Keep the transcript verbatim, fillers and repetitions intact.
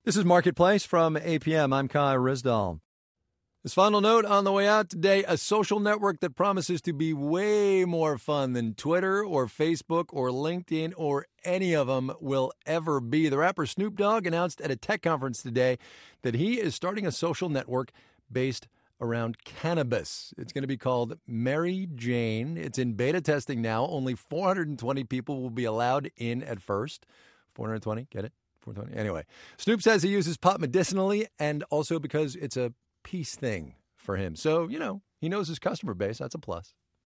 This is Marketplace from A P M. I'm Kai Rizdal. This final note on the way out today, a social network that promises to be way more fun than Twitter or Facebook or LinkedIn or any of them will ever be. The rapper Snoop Dogg announced at a tech conference today that he is starting a social network based around cannabis. It's going to be called Mary Jane. It's in beta testing now. Only four hundred twenty people will be allowed in at first. four hundred twenty, get it? four hundred twenty. Anyway, Snoop says he uses pot medicinally and also because it's a peace thing for him. So, you know, he knows his customer base. That's a plus.